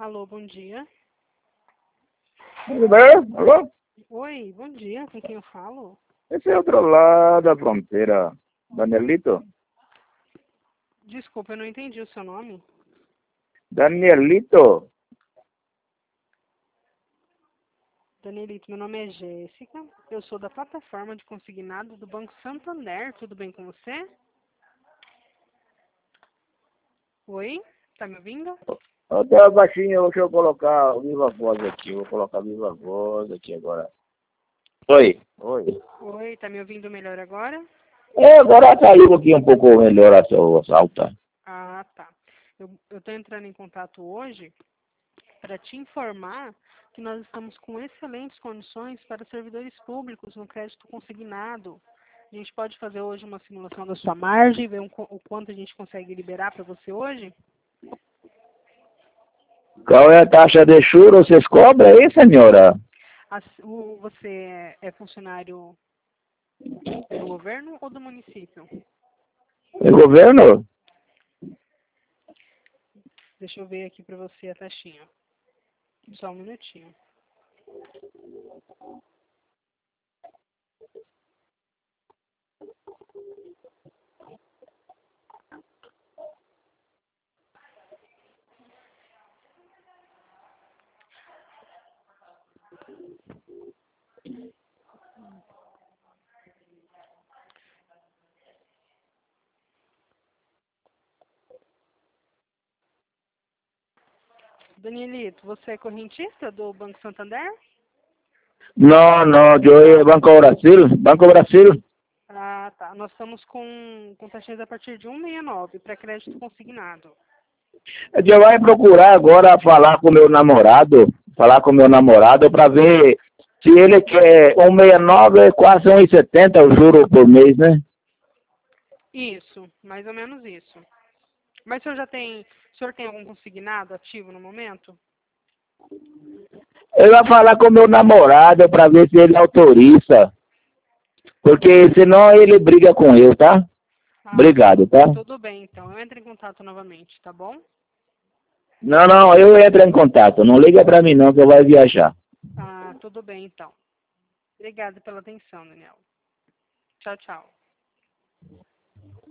Alô, bom dia. Tudo bem? Alô? Oi, bom dia. Com quem eu falo? Esse é outro lado da fronteira. Danielito? Desculpa, eu não entendi o seu nome. Danielito? Danielito, meu nome é Jéssica. Eu sou da plataforma de consignado do Banco Santander. Tudo bem com você? Oi? Tá me ouvindo? Até baixinho, deixa eu colocar o Viva Voz aqui. Vou colocar Viva Voz aqui agora. Oi. Oi. Oi, tá me ouvindo melhor agora? Agora saiu aqui um pouco melhor a sua alta. Ah, tá. Eu tô entrando em contato hoje para te informar que nós estamos com excelentes condições para servidores públicos no crédito consignado. A gente pode fazer hoje uma simulação da sua margem, ver o quanto a gente consegue liberar para você hoje? Qual é a taxa de juros vocês cobram aí, senhora? Você é funcionário do governo ou do município? É governo? Deixa eu ver aqui para você a taxinha. Só um minutinho. Danielito, você é correntista do Banco Santander? Não, eu é Banco Brasil. Banco Brasil. Ah, tá. Nós estamos com taxinhas a partir de 1,69 para crédito consignado. Eu vai procurar agora falar com meu namorado para ver se ele quer 1,69 é quase 1,70 o juro por mês, né? Isso, mais ou menos isso. Mas o senhor tem algum consignado ativo no momento? Ele vai falar com meu namorado para ver se ele autoriza, porque senão ele briga com eu, tá? Ah, Obrigado, tá? tudo bem, então. Eu entro em contato novamente, tá bom? Não, eu entro em contato. Não liga para mim não que eu vou viajar. Ah, tudo bem, então. Obrigada pela atenção, Daniel. Tchau, tchau.